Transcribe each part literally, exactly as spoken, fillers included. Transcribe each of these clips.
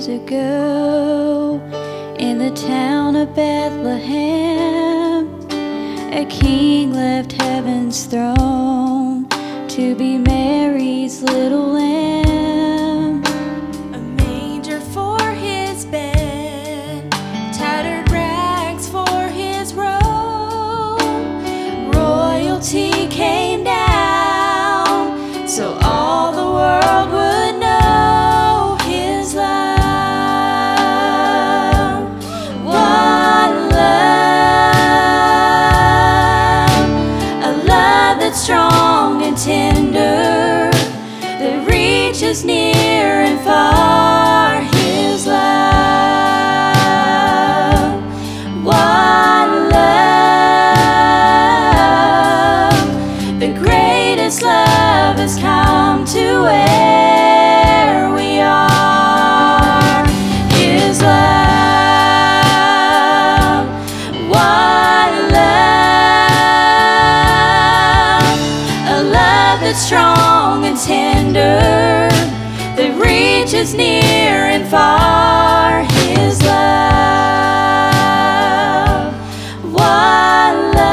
years ago, in the town of Bethlehem, a king left heaven's throne to be Mary's little lamb. A manger for his bed, tattered rags for his robe. Royalty came down so all the world would know his love. What love, a love that's strong and tender, that reaches near and far. His love, what love, the greatest love has come to where we are. His love, what love, a love that's strong and tender, that reaches near and far. His love, what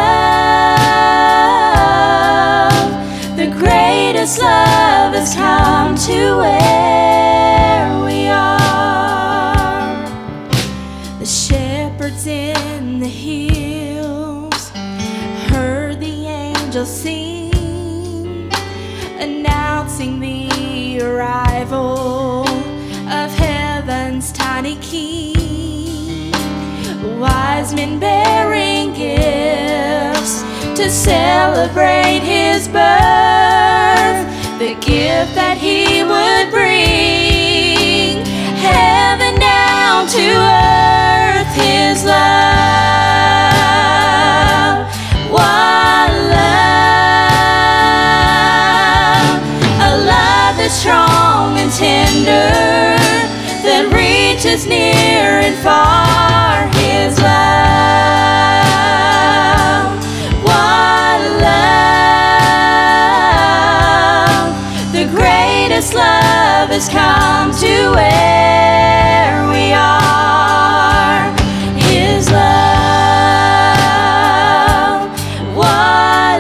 love, the greatest love has come to where we are. The shepherds in the hills heard the angels sing, announcing the arrival of heaven's tiny king. Wise men bearing gifts to celebrate his birth, the gift that he would bring heaven down to earth. His love, what love, a love that's strong and tender, that reaches near and far. His love, what love, the greatest love has come to where we are. His love, what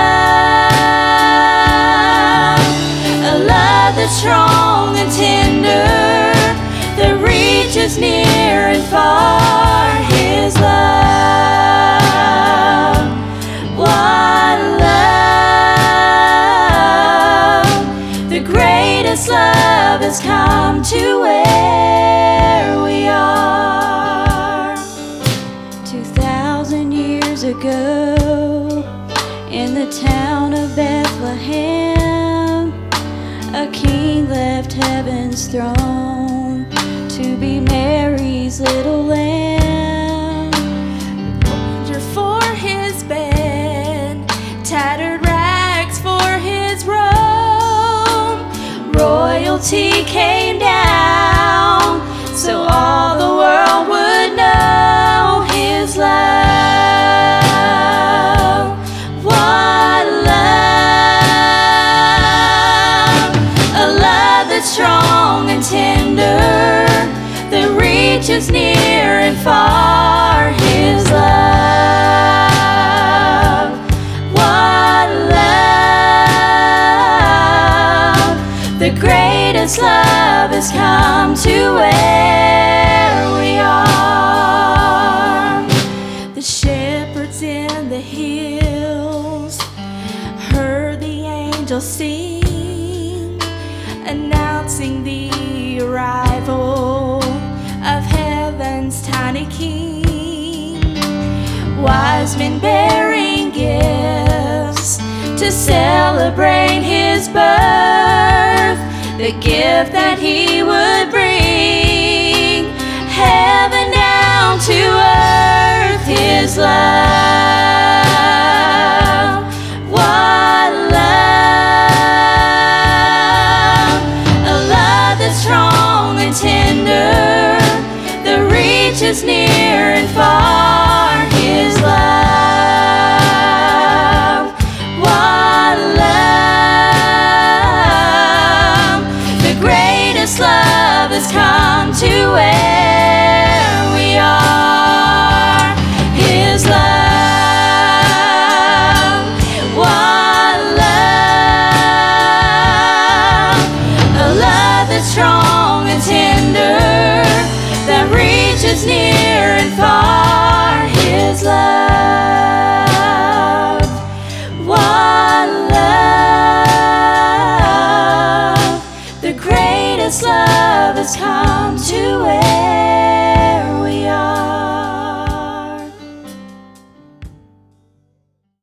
love, a love that's strong and tender, that reaches near and far. His love, what love, the greatest love has come to where we are. Two thousand years ago, in the town of Bethlehem, a king left heaven's throne to be Mary's little lamb. Manger for his bed, tattered rags for his robe. Royalty came down so all the world would know his love. What love, a love that's strong and tender, that reaches near and far. His love, what love, the greatest love has come to where we are. The shepherds in the hills heard the angels sing, announcing the arrival of heaven's tiny king. Wise men bearing gifts to celebrate his birth, the gift that he would bring heaven down to earth. His love, what love, a love that's strong and tender, that reaches near and far. His love, what love, the greatest love has come to reaches near and far.